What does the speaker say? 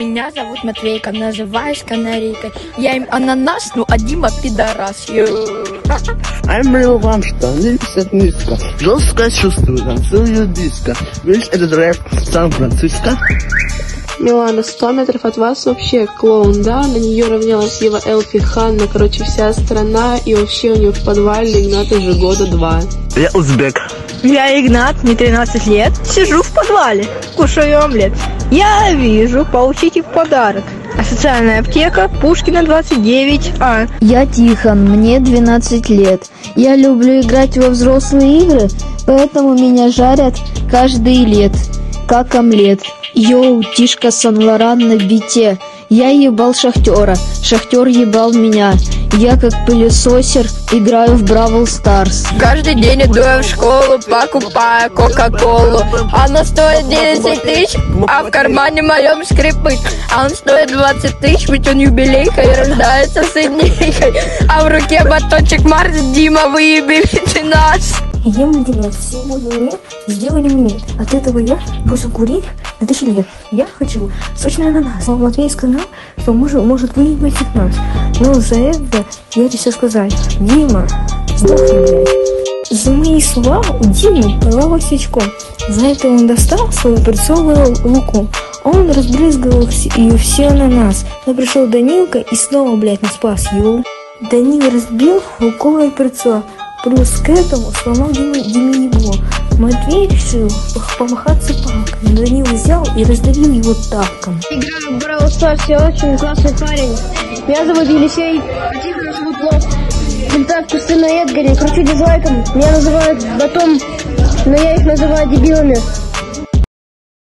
Меня зовут Матвейка, называюсь канарейкой. Я им ананас, ну а Дима пидорас. I'm вам что, не висят низко. Жестко чувствую, танцую диско. Видишь этот рэп Сан-Франциско? Милана, 100 метров от вас вообще клоун, да? На нее равнялась Ева Элфи, Ханна, короче, вся страна. И вообще у нее в подвале Игнат уже года 2. Я узбек. Я Игнат, мне 13 лет. Сижу в подвале, кушаю омлет. Я вижу, получите в подарок. А социальная аптека Пушкина 29А. Я Тихон, мне 12 лет. Я люблю играть во взрослые игры, поэтому меня жарят каждый лет, как омлет. Йоу, Тишка Сан-Лоран на бите. Я ебал шахтера, шахтер ебал меня. Я как пылесосер играю в Бравл Старс. Каждый день иду я в школу, покупаю кока-колу. Она стоит 10 тысяч, а в кармане моем скрипы. А он стоит 20 тысяч, ведь он юбилейка и рождается с идейкой. А в руке батончик Марс, Дима, выеби ты нас. Ем деревья, сегодня мне сделали мне. От этого я бросил курить на 1000 лет. Я хочу сочный ананас. Но Матвей сказал, что может выебать от нас. Но за это я решил сказать: Дима, сдохни, блядь. За мои слова у Димы порвалось очко. За это он достал свою перцовую луку. Он разбрызгал ее все на нас. Но пришел Данилка и снова, блядь, нас спас, йоу. Данил разбил луковое перцо. Плюс к этому сломал Диме ебло. Матвей решил помахаться палкой. Данил взял и раздавил его тапком. Играю в Бравл Старс, я очень классный парень. Меня зовут Елисей, а Тихона зовут Лов. Представь, кусты на Эдгаре, кручу дизлайком. Меня называют Батом, но я их называю дебилами.